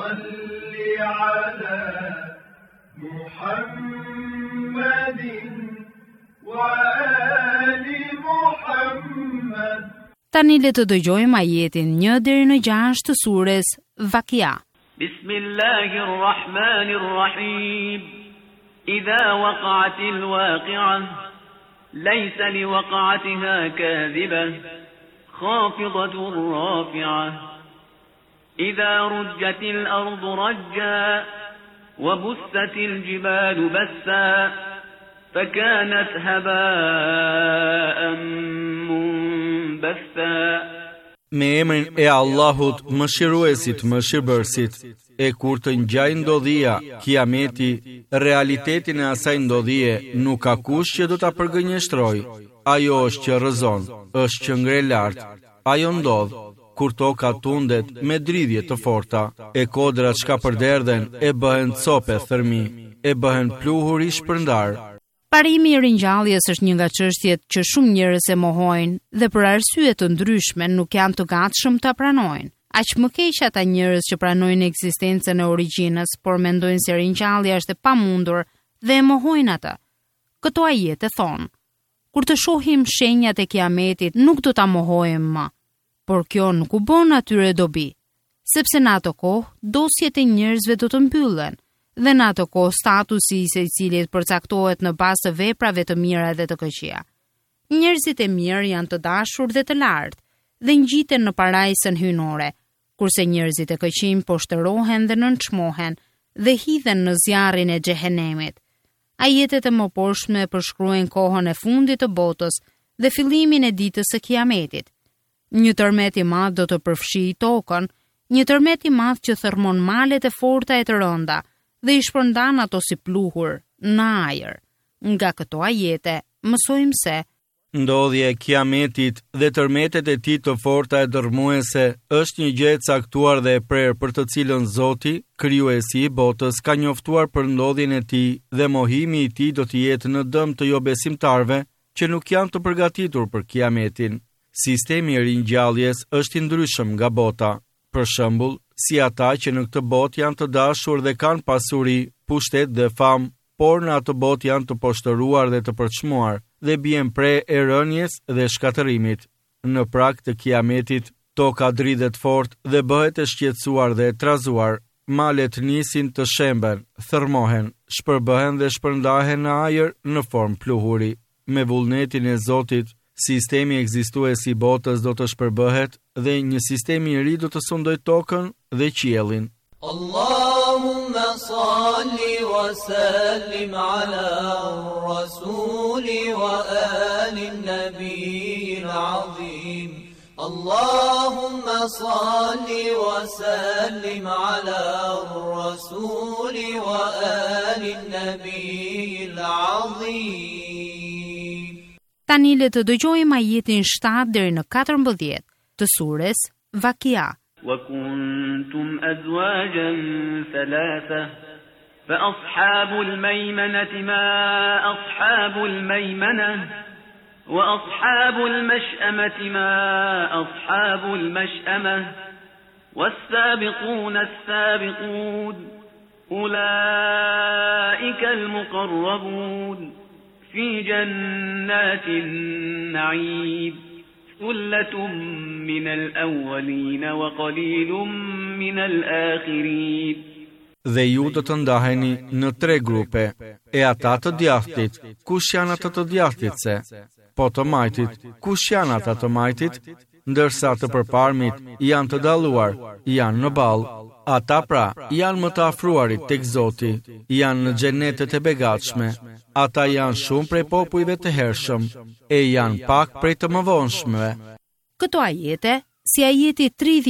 Tani le të dëgjojmë ajetin 1 deri në 6 të sures Waqi'a. Bismillahirrahmanirrahim. إذا وقعت الواقعة ليس لوقعتها كاذبة خافضة رافعة إذا رجت الأرض رجا وبست الجبال بسا فكانت هباء منبثا. Me emrin e Allahut, Mëshiruesit, Mëshirëbërësit, e kur të ngjajë ndodhia, kiameti, realitetin e asaj ndodhie nuk ka kush që do ta përgënjeshtroj. Ajo është që rrëzon, është që ngre lart. Ajo ndodh kur toka tundet me dridhje të forta, e kodrat shka përderdhen e bëhen cope thërmi, e bëhen pluhur i shpërndar. Parimi i ringjalljes është një nga çështjet që shumë njerëz e mohojnë dhe për arsye të ndryshme nuk janë të gatshëm ta pranojnë. Aq më keq ata njerëz që pranojnë ekzistencën e origjinës, por mendojnë se ringjallja është e pamundur dhe e mohojnë atë. Këto ajete thonë: kur të shohim shenjat e kiametit, nuk do ta mohojmë më. Por kjo nuk u bën atyre dobi, sepse në ato kohë dosjet e njerëzve do të mbyllen. Dhe në ato kohë statusi i secilit përcaktohet në bazë të veprave të mira dhe të këqija. Njerëzit e mirë janë të dashur dhe të lartë dhe ngjiten në parajsën hyjnore, kurse njerëzit e këqij poshtërohen dhe nënçmohen dhe hidhen në zjarrin e xhehenemit. Ajetet e mëposhtme përshkruajnë kohën e fundit të botës dhe fillimin e ditës së kiametit. Një tërmet i madh do të përfshijë tokën, një tërmet i madh që thërmon malet e forta e të rënda dhe i shpërndan ato si pluhur në ajër. Nga këto ajete mësojmë se ndodhja e kiametit dhe tërmetet e tij të forta e dërmuese është një gjë e caktuar dhe e prerë për të cilën Zoti, krijuesi i botës, ka njoftuar për ndodhjen e tij dhe mohimi i tij do të jetë në dëm të jo besimtarve që nuk janë të përgatitur për kiametin. Sistemi i ringjalljes është i ndryshëm nga bota. Për shembull, si ata që në këtë botë janë të dashur dhe kanë pasuri, pushtet dhe famë, por në atë botë janë të poshtëruar dhe të përçmuar dhe bien pre e rënjes dhe shkatërimit. Në prag të kiametit, toka dridhet fort dhe bëhet e shqetësuar dhe e trazuar. Malet nisin të shemben, thërmohen, shpërbëhen dhe shpërndahen në ajër në formë pluhuri. Me vullnetin e Zotit, sistemi ekzistues i botës do të shpërbëhet dhe një sistemi i ri do të sundoj tokën dhe qiellin. Allahumma salli wa sallim ala rasuli wa ali nabiyil azim. اللهم صل وسلم على الرسول وآل النبي العظيم. Tani le të dëgjojmë ajetin 7 deri në 14 të surës Vakia. وكنتم أزواجا ثلاثة فأصحاب الميمنة ما أصحاب الميمنة وأصحاب المشأمة ما أصحاب المشأمة والسابقون السابقون أولئك المقربون في جنات النعيم ثلة من الأولين وقليل من الآخرين. Dhe ju do të ndaheni në 3 grupe, e ata të djathtit, kush janë ata të djathtit po të majtit, kush janë ata të majtit, ndërsa të përparmit janë të dalluar, janë në ballë, ata pra janë më të afruarit tek Zoti, janë në xhenetet e begatshme, ata janë shumë prej popujve të hershëm, e janë pak prej të mëvonshmëve. Këto ajete, si ajeti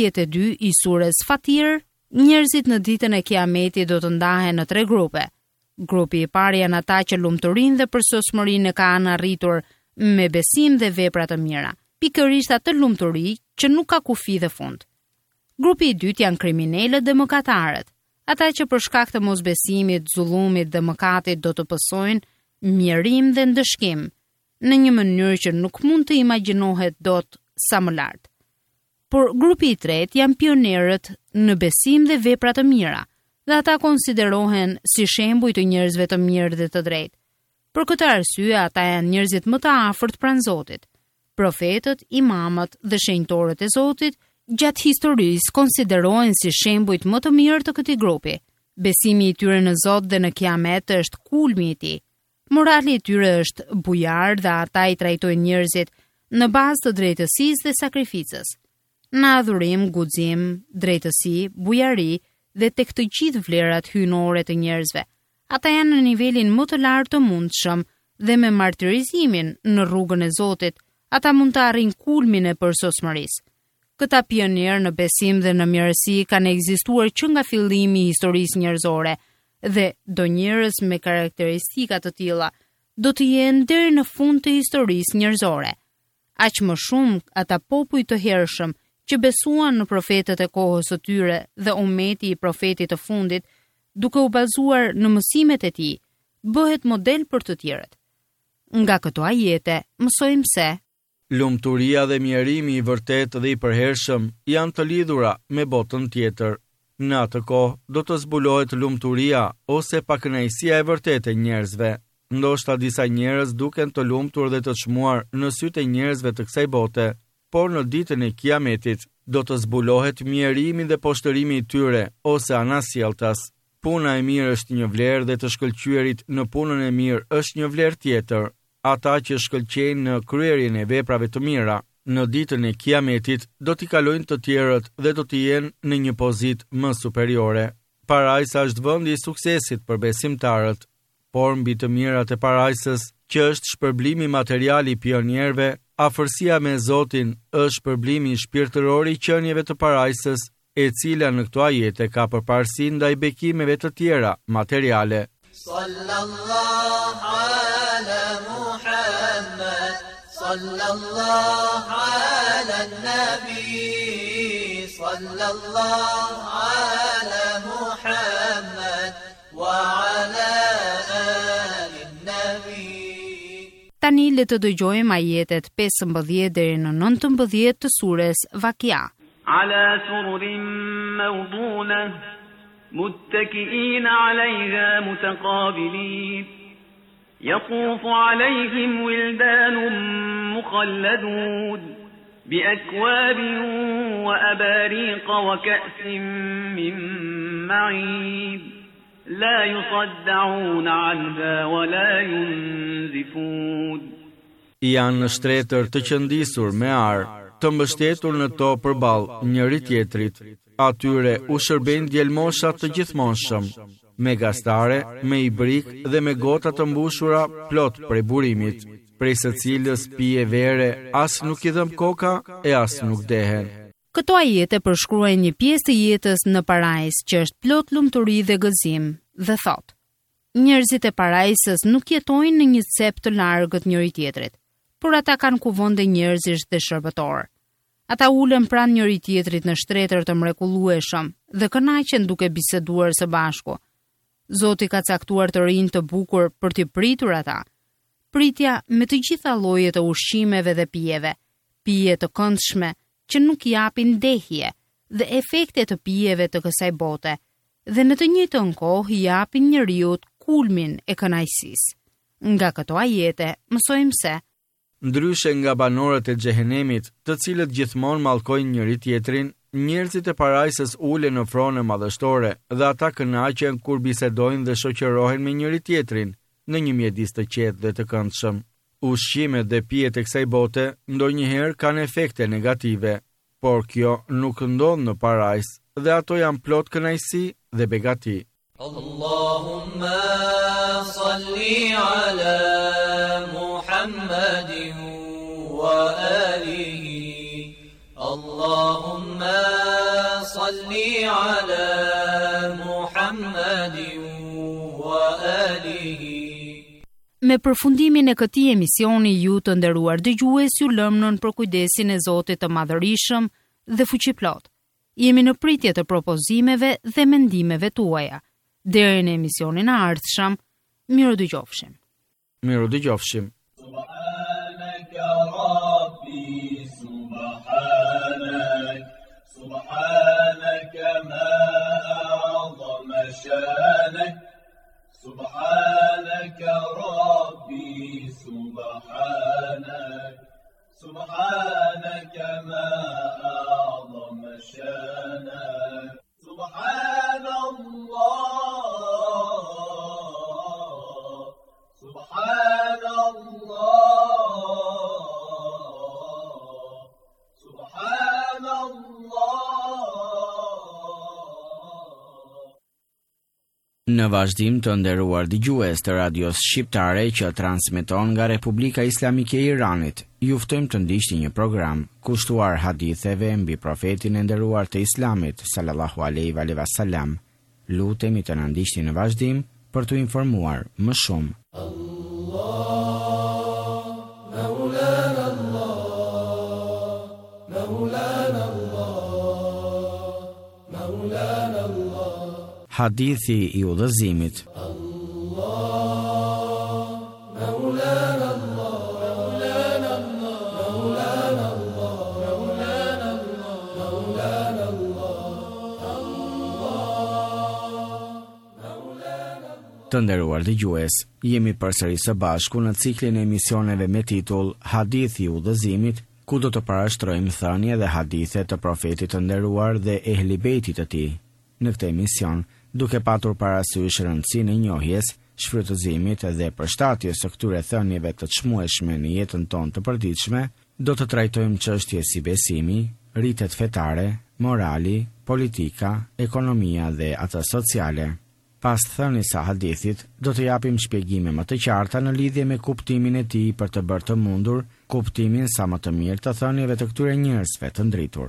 32 i surës Fatir, njerëzit në ditën e Kiametit do të ndahen në 3 grupe. Grupi i parë janë ata që lumturinë dhe përsosmërinë e kanë arritur me besim dhe vepra të mira, pikërisht atë lumturi që nuk ka kufi dhe fund. Grupi i dytë janë kriminalët dhe mëkatarët, ata që për shkak të mosbesimit, zullumit dhe mëkatit do të pësojnë mjerim dhe ndëshkim në një mënyrë që nuk mund të imagjinohet dot sa më lart. Por grupi i tretë janë pionerët në besim dhe vepra të mira, dhe ata konsiderohen si shembuj të njerëzve të mirë dhe të drejtë. Për këtë arsye ata janë njerëzit më të afërt pranë Zotit. Profetët, imamët dhe shenjtorët e Zotit gjatë historisë konsiderohen si shembujt më të mirë të këtij grupi. Besimi i tyre në Zot dhe në Kiamet është kulmi i tij. Morali i tyre është bujar dhe ata i trajtojnë njerëzit në bazë të drejtësisë dhe sakrificës. Në adhurim, guxim, drejtësi, bujari dhe tek të gjithë vlerat hyjnore të njerëzve. Ata janë në nivelin më të lartë të mundshëm dhe me martirizimin në rrugën e Zotit, ata mund të arrijnë kulmin e përsosmërisë. Këta pioner në besim dhe në mirësi kanë ekzistuar që nga fillimi i historisë njerëzore dhe do njerëz me karakteristika të tilla do të jenë deri në fund të historisë njerëzore. Aq më shumë ata popuj të hershëm që besuan në profetët e kohës së tyre dhe ummeti i profetit të fundit, duke u bazuar në mësimet e tij, bëhet model për të tjerët. Nga këto ajete mësojmë se lumturia dhe mjerimi i vërtet dhe i përhershëm janë të lidhura me botën tjetër. Në atë kohë do të zbulohet lumturia ose pakënaqësia e vërtetë e njerëzve. Ndoshta disa njerëz duken të lumtur dhe të çmuar në sytë e njerëzve të kësaj bote, por në ditën e Kiametit do të zbulohet mjerimi dhe poshtërimi i tyre ose anasjelltas. Puna e mirë është një vlerë dhe të shkëlqyerit në punën e mirë është një vlerë tjetër. Ata që shkëlqejnë në kryerjen e veprave të mira, në ditën e Kiametit do t'i kalojnë të tjerët dhe do t'i jenë në një pozitë më superiore. Parajsa është vendi i suksesit për besimtarët, por mbi të mirat e parajsës, që është shpërblimi material i pionierëve, afërsia me Zotin është shpërblimi shpirtëror i qenieve të parajsës, e cila në këto ajete ka përparësi ndaj bekimeve të tjera materiale. Sallallahu ala Muhammad, sallallahu ala nabi, sallallahu ala Muhammad, wa ala ali nabi. Tani le të dëgjojmë ajetet 15 deri në 19 të surës Vakia. على سرر موضونة متكئين عليها متقابلين يطوف عليهم ولدان مخلدون بأكواب وأباريق وكأس من معين لا يصدعون عنها ولا ينزفون. Janë në shtretër të qëndisur me arë, të mbështetur në to përballë njëri tjetrit. Atyre u shërben djelmosha të gjithmonshëm, me gastare, me ibrik dhe me gota të mbushura plot prej burimit. prej së cilës pije vere, as nuk i dhëm koka e as nuk dehen. Këto ajete përshkruajnë një pjesë të jetës në parajs që është plot lumturi dhe gëzim dhe thot: njerëzit e parajsës nuk jetojnë në një cep të largët njëri tjetrit, por ata kanë kuvonde njerëzish dhe shërbëtor. Ata ulen pranë njëri tjetrit në shtretër të mrekullueshëm dhe kënaqen duke biseduar së bashku. Zoti ka caktuar të rinj të bukur për t'i pritur ata. Pritja me të gjitha llojet e ushqimeve dhe pijeve, pije të këndshme që nuk japin ndehje dhe efekte të pijeve të kësaj bote, dhe në të njëjtën kohë japin njeriut kulmin e kënaqësisë. Nga këto ajete mësojmë se ndryshe nga banorët e xhehenemit, të cilët gjithmonë mallkojnë njëri tjetrin, njerëzit e parajsës ulen në fronë madhështore dhe ata kënaqen kur bisedojnë dhe shoqërohen me njëri tjetrin në një mjedis të qetë dhe të këndshëm. Ushqimet dhe pijet e kësaj bote ndonjëherë kanë efekte negative, por kjo nuk ndodh në parajs dhe ato janë plot kënaqësi dhe begati. Allahumma salli ala Muhammadin wa alihi. Allahumma salli ala Muhammadin wa alihi. Me përfundimin e këtij emisioni, ju të nderuar dëgjues, ju lëm nën për kujdesin e Zotit të Madhërisëm dhe Fuqiplot. Jemi në pritje të propozimeve dhe mendimeve tuaja. Deri në emisionin e ardhshëm, miru dëgjofshim. Miru dëgjofshim. Subhanaka Rabbi, subhanak, subhanaka ma a'zama shanak, subhanaka Rabbi, subhanak, subhanaka ma a'zama shanak, subhanallah. Në vazhdim të nderuar dëgjues të radios shqiptare që transmeton nga Republika Islamike e Iranit, ju ftojmë të ndiqni një program kushtuar haditheve mbi profetin e nderuar të Islamit sallallahu alaihi wasallam. Lutemi të na ndiqni në vazhdim për t'u informuar më shumë. Hadithi i udhëzimit. Të nderuar dëgjues, jemi përsëri së bashku në ciklin e emisioneve me titull Hadithi i udhëzimit, ku do të parashtrojmë thënie dhe hadithe të profetit të nderuar dhe ehli bejtit të tij. Në këtë emision, duke patur parasysh rëndësinë e njohjes, shfrytëzimit dhe përshtatjes së këtyre thënieve të çmueshme në jetën tonë të përditshme, do të trajtojmë çështje si besimi, rritet fetare, morali, politika, ekonomia dhe ato sociale. Pas thënies së hadithit, do të japim shpjegime më të qarta në lidhje me kuptimin e tij për të bërë të mundur kuptimin sa më të mirë të thënieve të këtyre njerëzve të ndritur.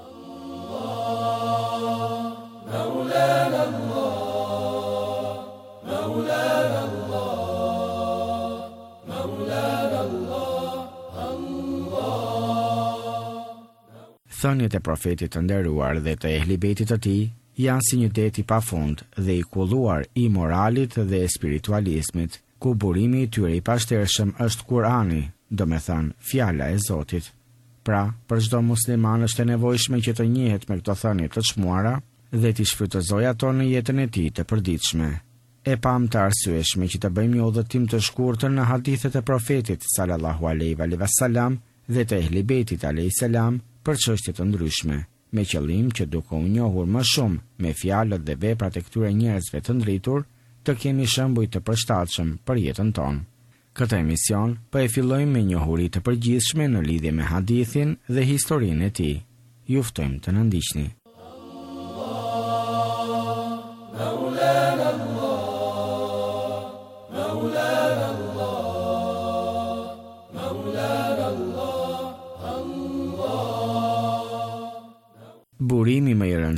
Thëniet e profetit të nderuar dhe të ehli bejtit të tij janë si një det i pafund dhe i kulluar i moralit dhe spiritualizmit, ku burimi i tyre i pashtershëm është Kurani, do me thënë fjala e Zotit. Pra, për çdo musliman është e nevojshme që të njihet me këto thënie të çmuara dhe t'i shfrytëzojë ato në jetën e tij të përditshme. E pam të arsyeshme që të bëjmë një udhëtim të shkurtër në hadithet e profetit sallallahu alaihi wasallam dhe të ehli bejtit alaihi salam për çështje të ndryshme, me qëllim që duke u njohur më shumë me fjalët dhe veprat e këtyre njerëzve të ndritur, të kemi shembuj të përshtatshëm për jetën tonë. Këtë emision po e fillojmë me njohuri të përgjithshme në lidhje me hadithin dhe historinë e tij. Ju ftojmë të na ndiqni.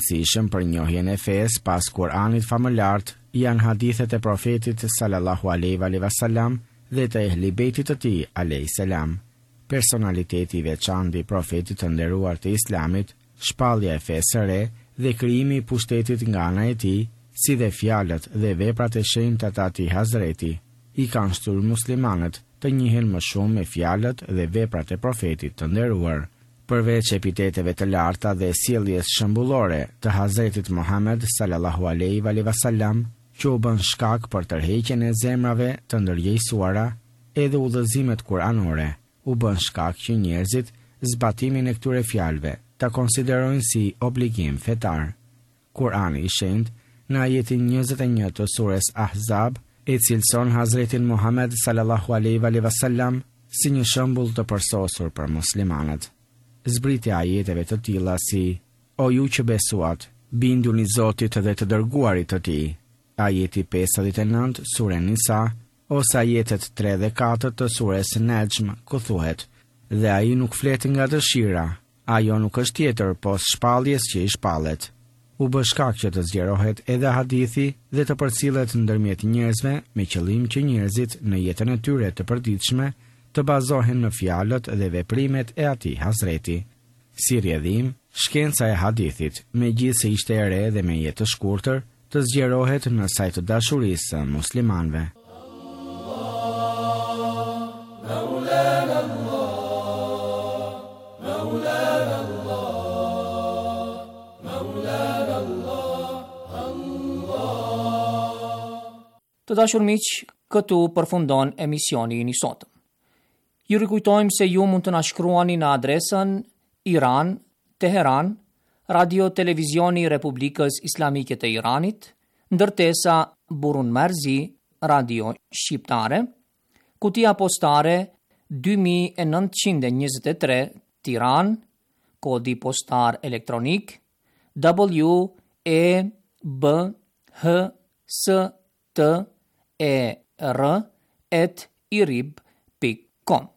rëndësishëm për njohjen e fesë pas Kur'anit famëlart janë hadithet e profetit sallallahu alaihi wasallam dhe të ehli bejtit të tij alayhis salam. Personaliteti i veçantë i profetit të nderuar të Islamit, shpallja e fesë së re dhe krijimi i pushtetit nga ana e tij, si dhe fjalët dhe veprat e shenjta të atij Hazreti, i kanë shtyr muslimanët të njihen më shumë me fjalët dhe veprat e profetit të nderuar. Përveç epiteteve të larta dhe sjelljes shembullore të Hazretit Muhammed sallallahu alaihi wasallam, që u bën shkak për tërheqjen e zemrave të ndërgjegjësuara, edhe udhëzimet kuranore u bën shkak që njerëzit zbatimin e këtyre fjalëve ta konsiderojnë si obligim fetar. Kurani i shenjtë në ajetin 21 të sures Ahzab e cilëson Hazretin Muhammed sallallahu alaihi wasallam si një shembull të përsosur për muslimanët. Zbritja ajeteve të tilla si: O ju që besuat, binduni Zotit dhe të dërguarit të tij. Ajeti 59 sure Nisa, ose ajetet 3 dhe 4 të sures Najm, ku thuhet: Dhe ai nuk flet nga dëshira, ajo nuk është tjetër pos shpalljes që i shpallet. U bë shkak që të zgjerohet edhe hadithi dhe të përcillet ndërmjet njerëzve me qëllim që njerëzit në jetën e tyre të përditshme të bazohen në fjalët dhe veprimet e atij Hazreti. Si rrjedhim, shkenca e hadithit, megjithse ishte e re dhe me jetë të shkurtër, të zgjerohet në sajt të dashurisë së muslimanëve. Të dashur miq, këtu përfundon emisioni i sotëm. Ju rikujtojmë se ju mund të na shkruani në adresën Iran, Teheran, Radio Televizioni i Republikës Islamike të Iranit, ndërtesa Burun Merzi, Radio Shqiptare, kutia postare 2923 Tiranë, kodi postar elektronik WEBHSTER@irib.com.